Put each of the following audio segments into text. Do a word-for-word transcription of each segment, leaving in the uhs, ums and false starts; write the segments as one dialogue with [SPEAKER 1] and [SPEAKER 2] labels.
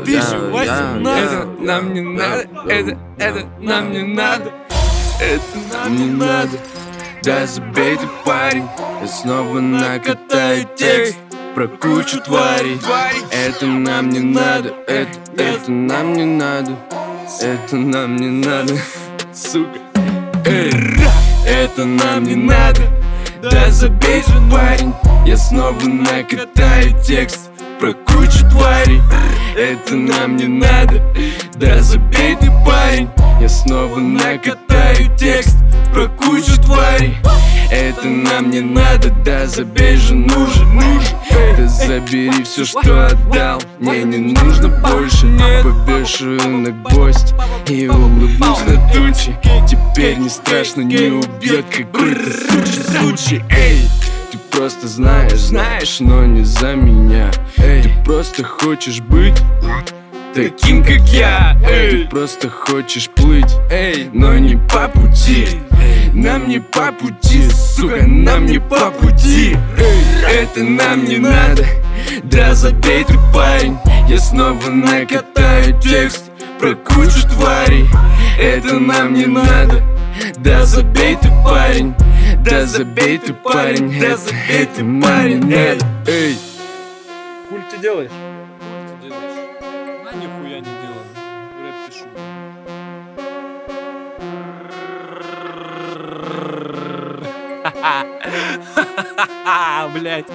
[SPEAKER 1] тысяча восемнадцать.
[SPEAKER 2] Это нам не надо, это, это нам не надо, это нам не надо. Да забей ты, парень, я снова накатаю текст про кучу тварей. Это нам не надо, это, это нам не надо, это нам не надо, сука. Эй, это нам не надо. Да забей же, парень, я снова накатаю текст про кучу тварей. Это нам не надо. Да забей ты, парень, я снова накатаю текст про кучу тварей. Это нам не надо, да забей же, нужен, нужен. Да забери все, что отдал, мне не нужно больше. Повешаю на гвоздь и улыбнусь на тучи. Теперь не страшно, не убьет какой-то сучий случай. Эй, ты просто знаешь, знаешь, но не за меня. Эй, ты просто хочешь быть таким, как я. Эй, ты просто хочешь плыть, эй, но не по пути. Нам не по пути, сука, нам не по пути. Эй, это нам не надо. Да забей ты, парень, я снова накатаю текст про кучу тварей. Это нам не надо. Да забей ты, парень, да забей ты, парень, да забей ты, парень, надо. Эй,
[SPEAKER 1] Хуй ты делаешь?
[SPEAKER 3] Что ты делаешь? А нихуя не делаю. Рэп пишу.
[SPEAKER 2] блять.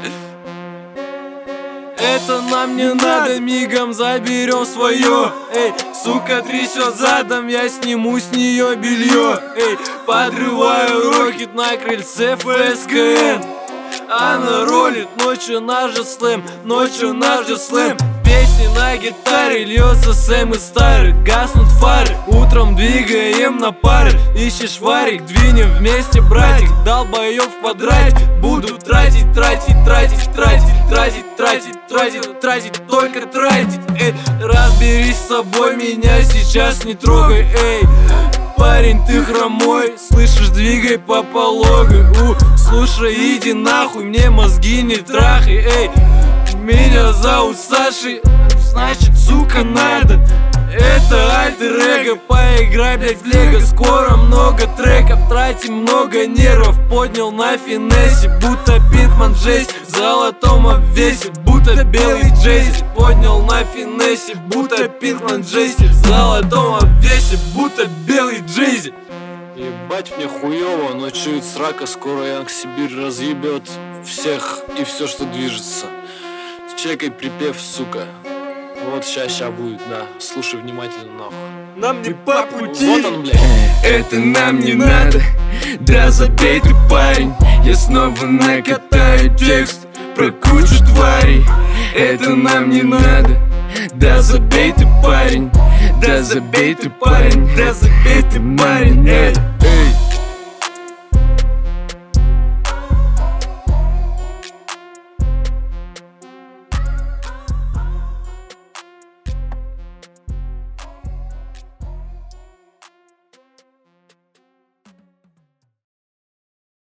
[SPEAKER 2] Это нам не надо, мигом заберем свое. Эй, сука трясет задом, я сниму с нее белье. Эй, подрываю рокет на крыльце ФСКН. Она ролит, ночью наш же слэм, ночью наш же слэм. Песни на гитаре, льется Сэм из старых, гаснут фары. Утром двигаем на пары, ищешь варик, двинем вместе, братик. Долбоёб в квадрате, буду тратить, тратить, тратить, тратить, тратить, тратить, тратить, тратить, только тратить. Эй, разберись с собой, меня сейчас не трогай, эй. Парень, ты хромой, слышишь, двигай по пологой. У, слушай, иди нахуй, мне мозги не трахай, эй. Меня зовут Сашей, значит, сука, надо. Это альтер-эго, поиграй, блять, в лего. Скоро много треков, тратим много нервов. Поднял на финессе, будто Питман Джейси. В золотом обвесе, будто белый Джейси. Поднял на финессе, будто Питман Джейси. В золотом обвесе, будто белый Джейси.
[SPEAKER 3] Ебать мне хуёво, но чует срака. Скоро Янг Сибирь разъебет всех и все, что движется. Чекай припев, сука. Вот ща, ща будет, да. Слушай внимательно, нахуй.
[SPEAKER 1] Нам не по пути.
[SPEAKER 3] Вот он, блядь.
[SPEAKER 2] Это нам не надо. Да забей ты, парень, я снова накатаю текст про кучу тварей. Это нам не надо. Да забей ты, парень, да забей ты, парень, да забей ты, парень, эй, эй.